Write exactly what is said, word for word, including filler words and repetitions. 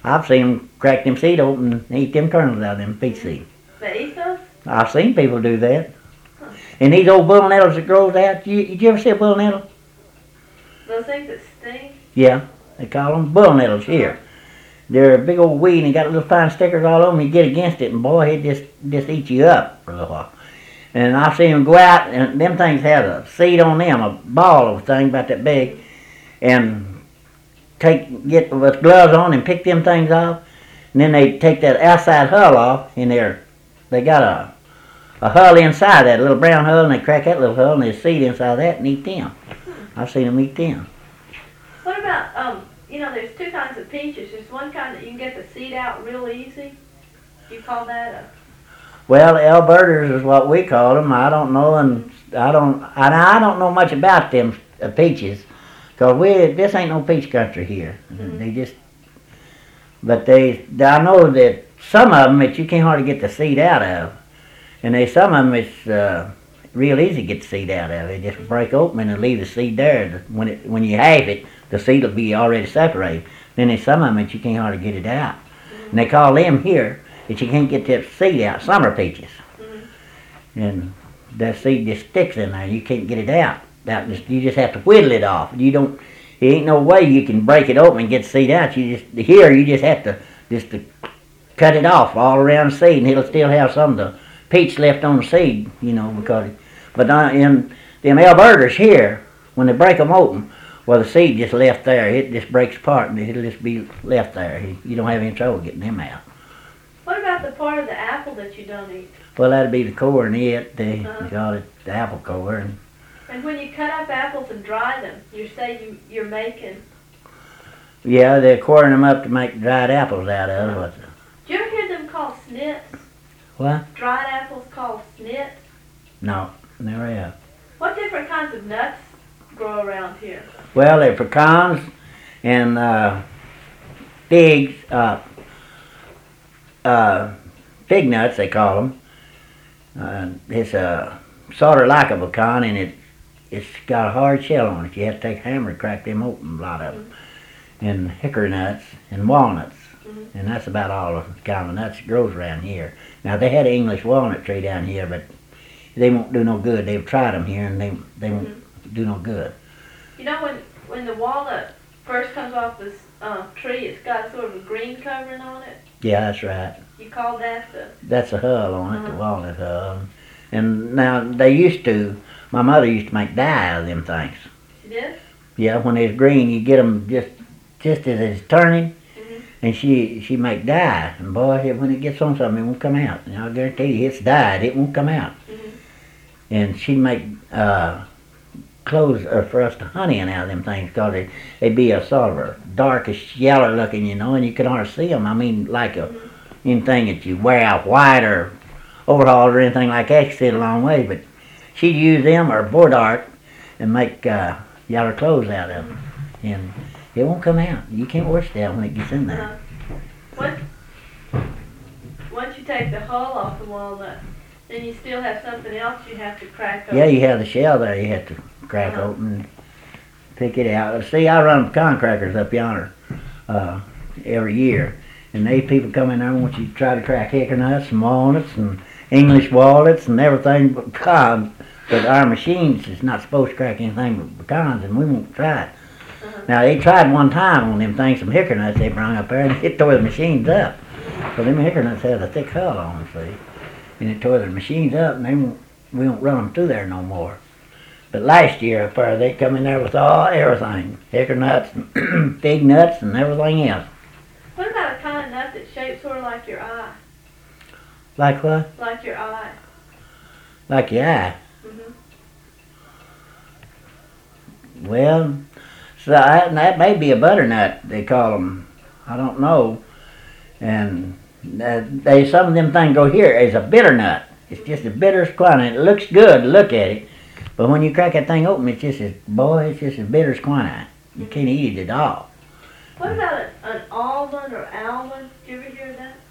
I've seen them crack them seed open and eat them kernels out of them peach seeds. They eat those? I've seen people do that. Huh. And these old bull nettles that grows out, you, did you ever see a bull nettle? Those things that sting? Yeah, they call them bull nettles here. They're a big old weed and they got little fine stickers all over them. You get against it and boy, it just, just eats you up for a little while. And I've seen them go out and them things have a seed on them, a ball of thing about that big, and take get with gloves on and pick them things off. And then they take that outside hull off and they're, they got a, a hull inside that, a little brown hull, and they crack that little hull and there's seed inside that and eat them. I've seen them eat them. What about, um, you know, there's two kinds of peaches. There's one kind that you can get the seed out real easy. Do you call that a... Well, Alberters is what we call them. I don't know, and I don't, and I don't know much about them uh, peaches, cause we this ain't no peach country here. Mm-hmm. They just, but they, I know that some of them that you can't hardly get the seed out of, and they some of them it's uh, real easy to get the seed out of. They just break open and leave the seed there. When it when you have it, the seed will be already separated. Then there's some of them that you can't hardly get it out, mm-hmm. and they call them here. That you can't get that seed out, summer peaches. Mm-hmm. And that seed just sticks in there. You can't get it out. That just, you just have to whittle it off. You don't, there ain't no way you can break it open and get the seed out. You just, here you just have to, just to cut it off all around the seed and it'll still have some of the peach left on the seed, you know, because, but in them Alberters here, when they break them open, well the seed just left there. It just breaks apart and it'll just be left there. You don't have any trouble getting them out. What about the part of the apple that you don't eat? Well, that'd be the core and it. They uh-huh. call it the apple core. And, and when you cut up apples and dry them, you say you, you're making... Yeah, they're coring them up to make dried apples out of. Uh-huh. Do you ever hear them called snits? What? Dried apples called snits? No, never have. What different kinds of nuts grow around here? Well, they're pecans and uh, figs. Uh, Uh, fig nuts, they call them. Uh, it's uh, sort of like a pecan, and it, it's got a hard shell on it. You have to take a hammer to crack them open, a lot of them. Mm-hmm. And hickory nuts and walnuts. Mm-hmm. And that's about all the kind of nuts that grows around here. Now, they had an English walnut tree down here, but they won't do no good. They've tried them here, and they, they won't mm-hmm. do no good. You know, when, when the walnut first comes off this uh, tree, it's got sort of a green covering on it. Yeah, that's right. You call that the... That's a hull on it, uh-huh. the walnut hull. And now, they used to, my mother used to make dye out of them things. She did? Yeah, when they're green, you get them just just as it's turning, mm-hmm. and she she make dye. And boy, when it gets on something, it won't come out. And I guarantee you, it's dyed, it won't come out. Mm-hmm. And she'd make uh, clothes uh, for us to honey in out of them things, because they, they'd be a sort of a darkish yellow looking, you know, and you could hardly see them. I mean, like a mm-hmm. anything that you wear out white or overalls or anything like that, you see it a long way. But she'd use them or board art and make uh, yellow clothes out of them. And it won't come out. You can't wash that when it gets in there. Uh, what, once you take the hull off the walnut, then you still have something else you have to crack open. Yeah, you have the shell there you have to crack uh-huh. open and pick it out. See, I run pecan crackers up yonder uh, every year. And these people come in there and want you to try to crack hickory nuts and walnuts and English walnuts and everything but pecans. But our machines is not supposed to crack anything but pecans, and we won't try it. Uh-huh. Now, they tried one time on them things, some hickory nuts they brought up there, and it tore the machines up. So them hickory nuts had a thick hull on them, see? And it tore the machines up, and they won't, we won't run them through there no more. But last year up there, they come in there with all everything, hickory nuts and fig nuts and everything else. What about a kind of nut that's shaped sort of like your eye? Like what? Like your eye. Like your eye? Mm-hmm. Well, so that, that may be a butternut, they call them. I don't know. And uh, they some of them things go here as a bitter nut. It's just the bitterest quinine. It looks good to look at it, but when you crack that thing open, it's just as, boy, it's just as bitter as quinine. You can't eat it at all. What about an, an almond or almond? Did you ever hear that?